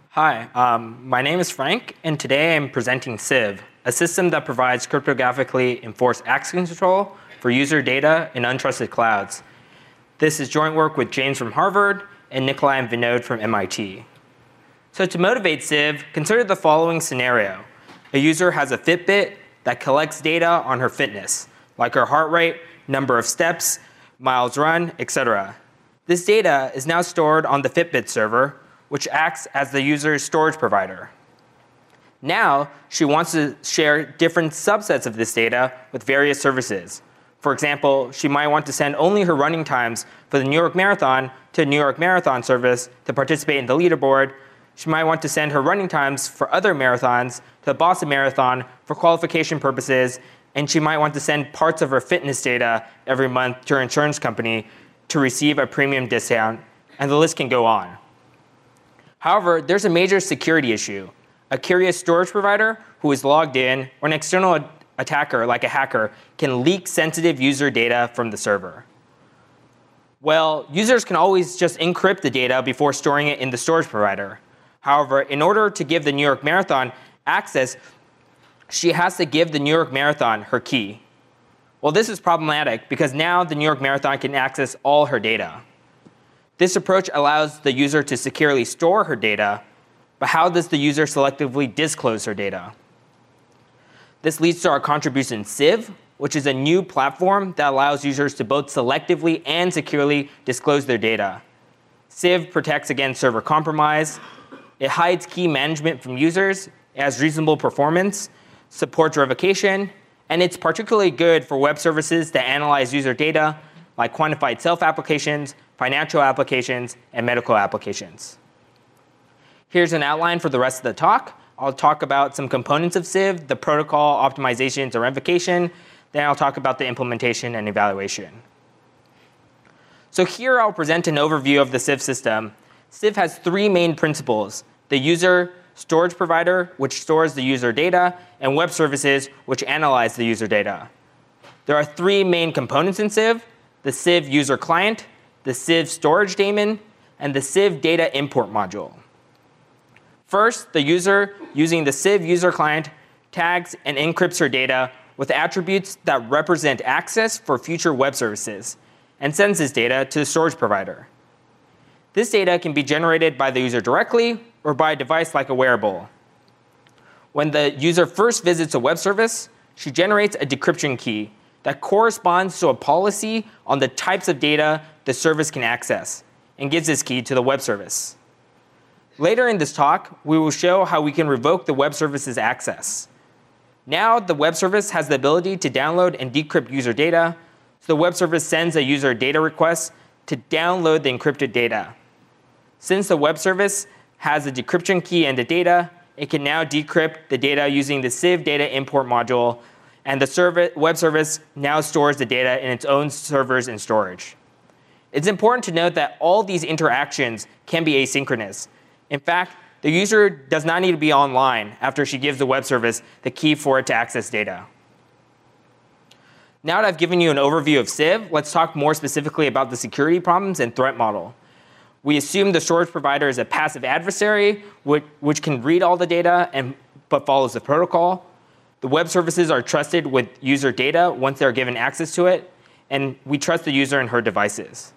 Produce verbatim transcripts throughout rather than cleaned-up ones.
Hi, um, my name is Frank, and today I'm presenting Civ, a system that provides cryptographically enforced access control for user data in untrusted clouds. This is joint work with James from Harvard and Nikolai and Vinod from M I T. So to motivate Civ, consider the following scenario. A user has a Fitbit that collects data on her fitness, like her heart rate, number of steps, miles run, et cetera. This data is now stored on the Fitbit server, which acts as the user's storage provider. Now, she wants to share different subsets of this data with various services. For example, she might want to send only her running times for the New York Marathon to a New York Marathon service to participate in the leaderboard. She might want to send her running times for other marathons to the Boston Marathon for qualification purposes, and she might want to send parts of her fitness data every month to her insurance company to receive a premium discount, and the list can go on. However, there's a major security issue. A curious storage provider who is logged in, or an external attacker like a hacker, can leak sensitive user data from the server. Well, users can always just encrypt the data before storing it in the storage provider. However, in order to give the New York Marathon access, she has to give the New York Marathon her key. Well, this is problematic because now the New York Marathon can access all her data. This approach allows the user to securely store her data, but how does the user selectively disclose her data? This leads to our contribution Civ, which is a new platform that allows users to both selectively and securely disclose their data. Civ protects against server compromise. It hides key management from users. It has reasonable performance, supports revocation, and it's particularly good for web services that analyze user data, like quantified self applications, financial applications, and medical applications. Here's an outline for the rest of the talk. I'll talk about some components of Civ, the protocol, optimizations, or revocation. Then I'll talk about the implementation and evaluation. So here I'll present an overview of the Civ system. Civ has three main principles: the user storage provider, which stores the user data, and web services, which analyze the user data. There are three main components in Civ: the Civ user client, the Civ storage daemon, and the Civ data import module. First, the user, using the Civ user client, tags and encrypts her data with attributes that represent access for future web services, and sends this data to the storage provider. This data can be generated by the user directly or by a device like a wearable. When the user first visits a web service, she generates a decryption key that corresponds to a policy on the types of data the service can access, and gives this key to the web service. Later in this talk, we will show how we can revoke the web service's access. Now, the web service has the ability to download and decrypt user data, so the web service sends a user data request to download the encrypted data. Since the web service has the decryption key and the data, it can now decrypt the data using the Civ data import module, and the server, web service now stores the data in its own servers and storage. It's important to note that all these interactions can be asynchronous. In fact, the user does not need to be online after she gives the web service the key for it to access data. Now that I've given you an overview of Civ, let's talk more specifically about the security problems and threat model. We assume the storage provider is a passive adversary, which, which can read all the data and, but follows the protocol. The web services are trusted with user data once they're given access to it, and we trust the user and her devices.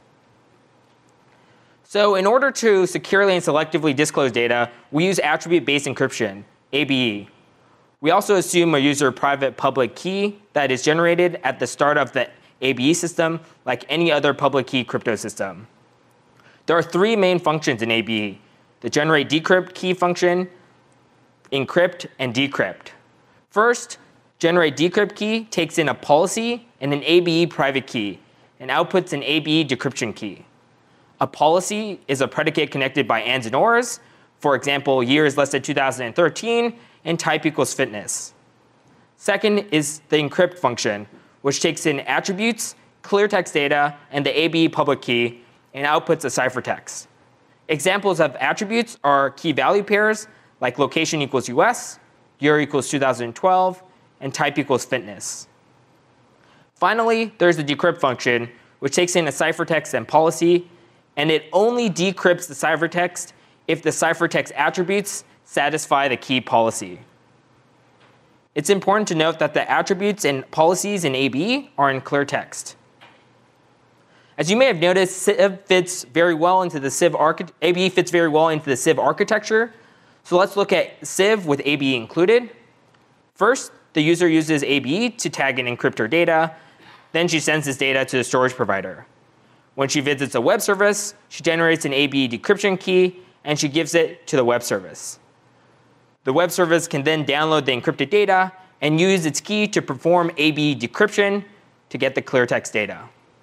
So in order to securely and selectively disclose data, we use attribute-based encryption, A B E. We also assume a user private public key that is generated at the start of the A B E system, like any other public key crypto system. There are three main functions in A B E: the generate decrypt key function, encrypt, and decrypt. First, generate decrypt key takes in a policy and an A B E private key, and outputs an A B E decryption key. A policy is a predicate connected by ands and ors. For example, year is less than two thousand thirteen, and type equals fitness. Second is the encrypt function, which takes in attributes, clear text data, and the A B E public key, and outputs a ciphertext. Examples of attributes are key value pairs, like location equals U S, year equals two thousand twelve, and type equals fitness. Finally, there's the decrypt function, which takes in a ciphertext and policy, and it only decrypts the ciphertext if the ciphertext attributes satisfy the key policy. It's important to note that the attributes and policies in A B are in clear text. As you may have noticed, Civ fits very well into the Civ archi- A B fits very well into the Civ architecture. So let's look at Civ with A B included. First, the user uses A B to tag and encrypt her data. Then she sends this data to the storage provider. When she visits a web service, she generates an A B decryption key, and she gives it to the web service. The web service can then download the encrypted data and use its key to perform A B decryption to get the clear text data.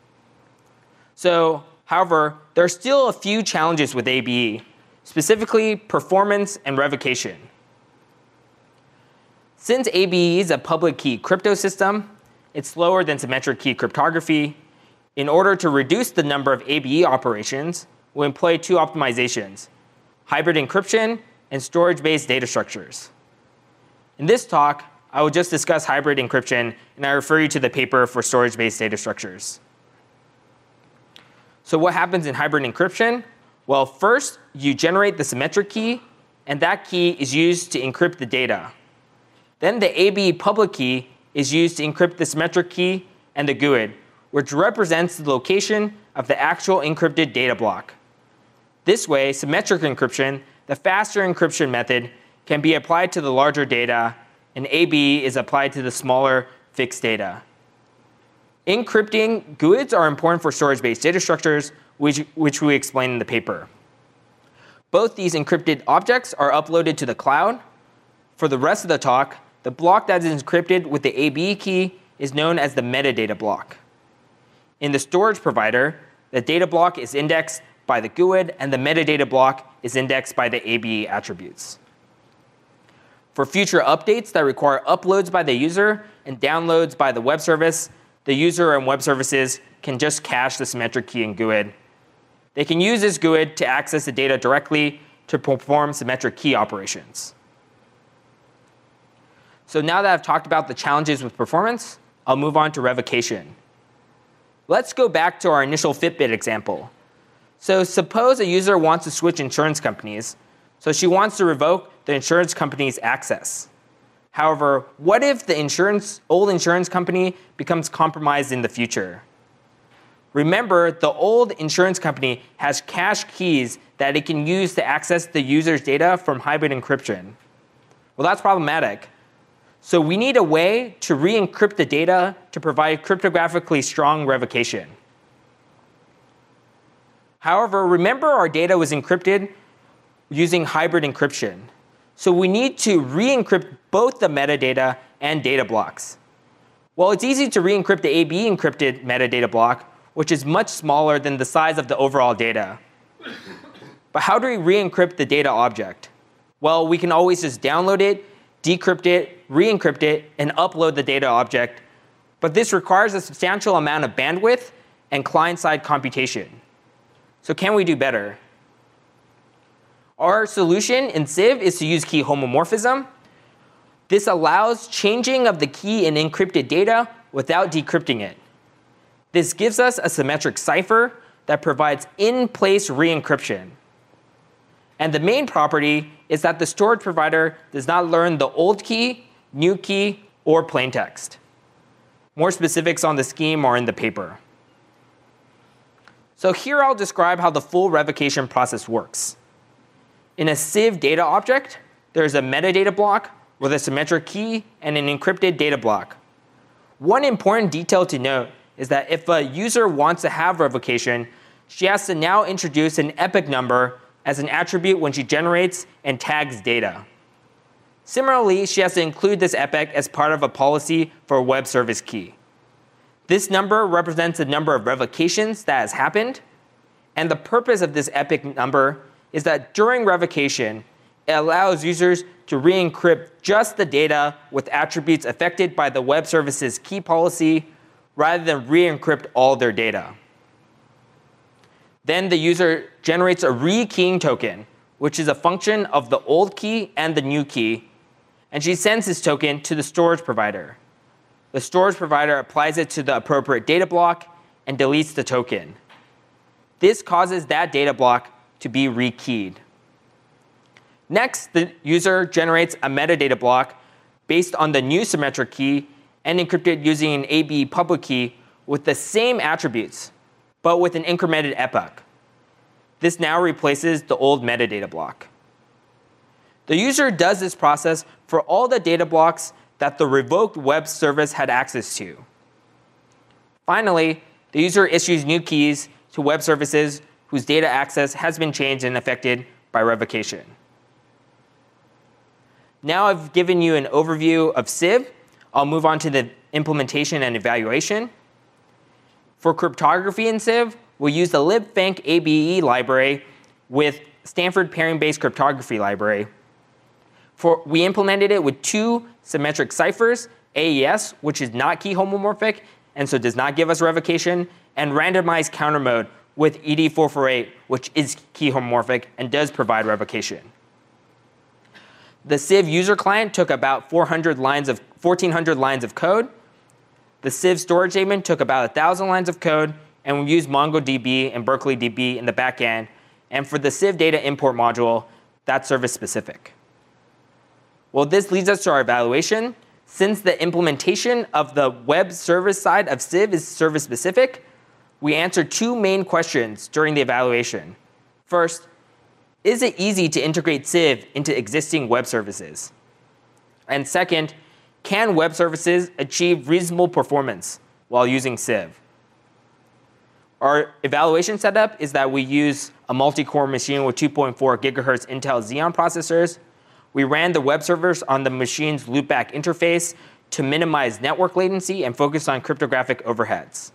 So, however, there are still a few challenges with A B, specifically performance and revocation. Since A B is a public key crypto system, it's slower than symmetric key cryptography. In order to reduce the number of A B operations, we employ two optimizations: hybrid encryption and storage-based data structures. In this talk, I will just discuss hybrid encryption, and I refer you to the paper for storage-based data structures. So what happens in hybrid encryption? Well, first, you generate the symmetric key, and that key is used to encrypt the data. Then the A B public key is used to encrypt the symmetric key and the G U I D, which represents the location of the actual encrypted data block. This way, symmetric encryption, the faster encryption method, can be applied to the larger data, and A B is applied to the smaller fixed data. Encrypting G U I Ds are important for storage-based data structures, which, which we explain in the paper. Both these encrypted objects are uploaded to the cloud. For the rest of the talk, the block that is encrypted with the A B key is known as the metadata block. In the storage provider, the data block is indexed by the G U I D, and the metadata block is indexed by the A B attributes. For future updates that require uploads by the user and downloads by the web service, the user and web services can just cache the symmetric key in G U I D. They can use this G U I D to access the data directly to perform symmetric key operations. So now that I've talked about the challenges with performance, I'll move on to revocation. Let's go back to our initial Fitbit example. So suppose a user wants to switch insurance companies, so she wants to revoke the insurance company's access. However, what if the insurance, old insurance company becomes compromised in the future? Remember, the old insurance company has cached keys that it can use to access the user's data from hybrid encryption. Well, that's problematic. So we need a way to re-encrypt the data to provide cryptographically strong revocation. However, remember our data was encrypted using hybrid encryption. So we need to re-encrypt both the metadata and data blocks. Well, it's easy to re-encrypt the A B encrypted metadata block, which is much smaller than the size of the overall data. But how do we re-encrypt the data object? Well, we can always just download it, decrypt it, re-encrypt it, and upload the data object. But this requires a substantial amount of bandwidth and client-side computation. So can we do better? Our solution in Civ is to use key homomorphism. This allows changing of the key in encrypted data without decrypting it. This gives us a symmetric cipher that provides in-place re-encryption. And the main property is that the storage provider does not learn the old key, new key, or plaintext. More specifics on the scheme are in the paper. So here I'll describe how the full revocation process works. In a Civ data object, there's a metadata block with a symmetric key and an encrypted data block. One important detail to note is that if a user wants to have revocation, she has to now introduce an epoch number as an attribute when she generates and tags data. Similarly, she has to include this epoch as part of a policy for a web service key. This number represents the number of revocations that has happened, and the purpose of this epoch number is that during revocation, it allows users to re-encrypt just the data with attributes affected by the web service's key policy rather than re-encrypt all their data. Then the user generates a re-keying token, which is a function of the old key and the new key, and she sends this token to the storage provider. The storage provider applies it to the appropriate data block and deletes the token. This causes that data block to be rekeyed. Next, the user generates a metadata block based on the new symmetric key and encrypted using an A B public key with the same attributes, but with an incremented epoch. This now replaces the old metadata block. The user does this process for all the data blocks that the revoked web service had access to. Finally, the user issues new keys to web services whose data access has been changed and affected by revocation. Now I've given you an overview of Civ. I'll move on to the implementation and evaluation. For cryptography in Civ, we'll use the libfank A B E library with Stanford pairing-based cryptography library. For, we implemented it with two symmetric ciphers, A E S, which is not key homomorphic, and so does not give us revocation, and randomized counter mode with E D four forty-eight, which is key homomorphic and does provide revocation. The Civ user client took about four hundred lines of, fourteen hundred lines of code. The Civ storage daemon took about one thousand lines of code, and we used MongoDB and Berkeley D B in the backend. And for the Civ data import module, that's service specific. Well, this leads us to our evaluation. Since the implementation of the web service side of Civ is service specific, we answered two main questions during the evaluation. First, is it easy to integrate Civ into existing web services? And second, can web services achieve reasonable performance while using Civ? Our evaluation setup is that we use a multi-core machine with two point four gigahertz Intel Xeon processors. We ran the web servers on the machine's loopback interface to minimize network latency and focus on cryptographic overheads.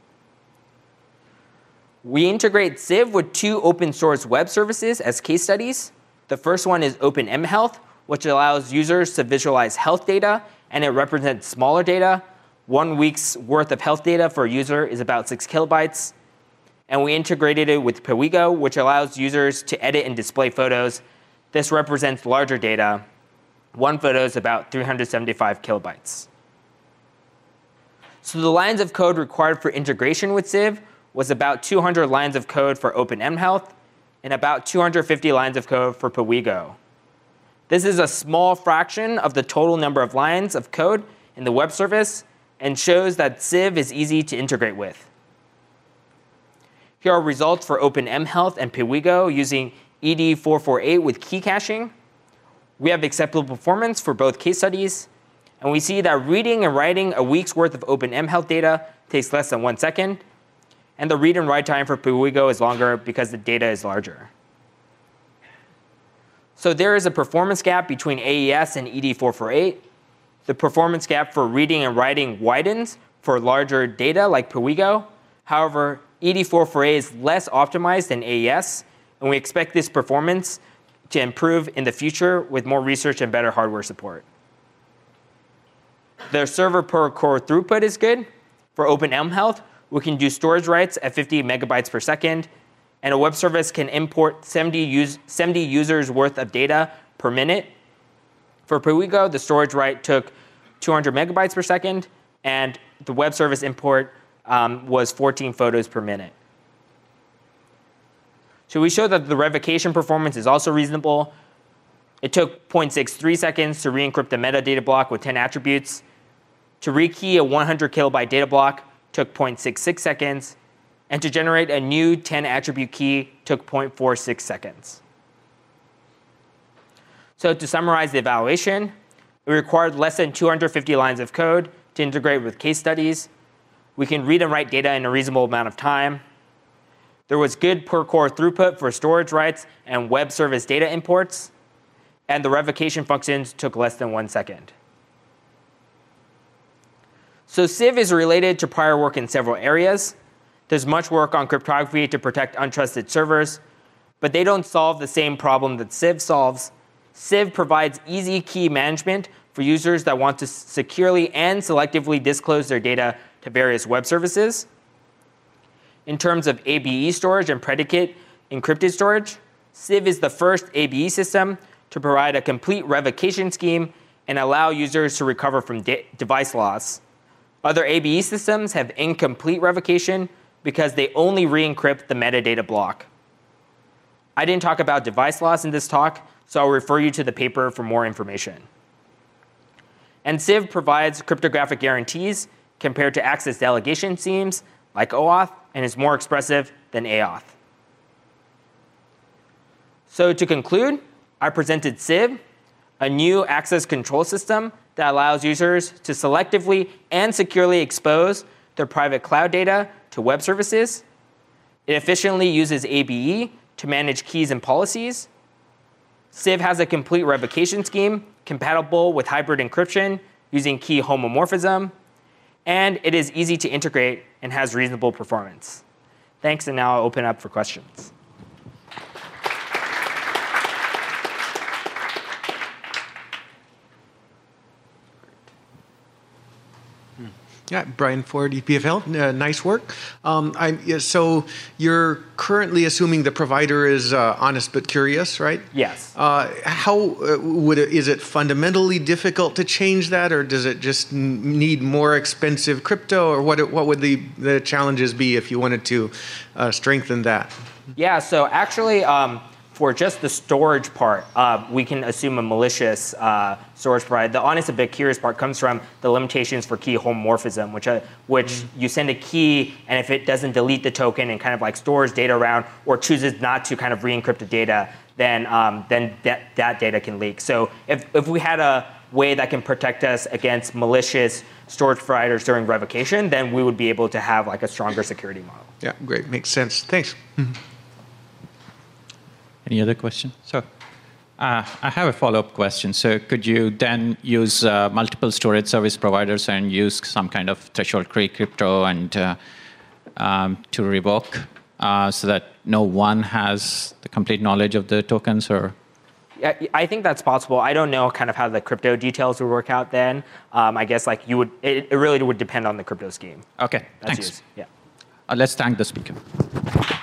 We integrate Civ with two open source web services as case studies. The first one is OpenMHealth, which allows users to visualize health data, and it represents smaller data. One week's worth of health data for a user is about six kilobytes. And we integrated it with Piwigo, which allows users to edit and display photos. This represents larger data. One photo is about three hundred seventy-five kilobytes. So the lines of code required for integration with Civ was about two hundred lines of code for OpenMHealth and about two hundred fifty lines of code for Piwigo. This is a small fraction of the total number of lines of code in the web service and shows that Civ is easy to integrate with. Here are results for OpenMHealth and Piwigo using E D four forty-eight with key caching. We have acceptable performance for both case studies. And we see that reading and writing a week's worth of OpenMHealth data takes less than one second. And the read and write time for Piwigo is longer because the data is larger. So there is a performance gap between A E S and E D four forty-eight. The performance gap for reading and writing widens for larger data like Piwigo. However, E D four forty-eight is less optimized than A E S, and we expect this performance to improve in the future with more research and better hardware support. The server per core throughput is good. For OpenMHealth, we can do storage writes at fifty megabytes per second, and a web service can import seventy, use, seventy users worth of data per minute. For Piwigo, the storage write took two hundred megabytes per second, and the web service import um, was fourteen photos per minute. So we show that the revocation performance is also reasonable. It took zero point six three seconds to re-encrypt the metadata block with ten attributes. To rekey a one hundred kilobyte data block took zero point six six seconds. And to generate a new ten attribute key took zero point four six seconds. So to summarize the evaluation, we required less than two hundred fifty lines of code to integrate with case studies. We can read and write data in a reasonable amount of time. There was good per core throughput for storage writes and web service data imports. And the revocation functions took less than one second. So Civ is related to prior work in several areas. There's much work on cryptography to protect untrusted servers, but they don't solve the same problem that Civ solves. Civ provides easy key management for users that want to securely and selectively disclose their data to various web services. In terms of A B E storage and predicate encrypted storage, Civ is the first A B E system to provide a complete revocation scheme and allow users to recover from de device loss. Other A B E systems have incomplete revocation because they only re-encrypt the metadata block. I didn't talk about device loss in this talk, so I'll refer you to the paper for more information. And Civ provides cryptographic guarantees compared to access delegation schemes like OAuth, and is more expressive than AAuth. So to conclude, I presented Civ, a new access control system that allows users to selectively and securely expose their private cloud data to web services. It efficiently uses A B E to manage keys and policies. Civ has a complete revocation scheme compatible with hybrid encryption using key homomorphism. And it is easy to integrate and has reasonable performance. Thanks, and now I'll open up for questions. Yeah, Brian Ford, E P F L. Uh, nice work. Um, I, yeah, so you're currently assuming the provider is uh, honest but curious, right? Yes. Uh, how uh, would it, is it fundamentally difficult to change that, or does it just n- need more expensive crypto, or what? What would the the challenges be if you wanted to uh, strengthen that? Yeah. So actually. Um, For just the storage part, uh, we can assume a malicious uh, storage provider. The honest but curious part comes from the limitations for key homomorphism, which uh, which mm-hmm. you send a key, and if it doesn't delete the token and kind of like stores data around or chooses not to kind of re-encrypt the data, then um, then that, that data can leak. So if if we had a way that can protect us against malicious storage providers during revocation, then we would be able to have like a stronger security model. Yeah, great, makes sense. Thanks. Mm-hmm. Any other questions? So uh, I have a follow-up question. So could you then use uh, multiple storage service providers and use some kind of threshold crypto and uh, um, to revoke uh, so that no one has the complete knowledge of the tokens? Or I think that's possible. I don't know kind of how the crypto details would work out then. Um, I guess like you would, it, it really would depend on the crypto scheme. OK, that's thanks. Used. Yeah. Uh, let's thank the speaker.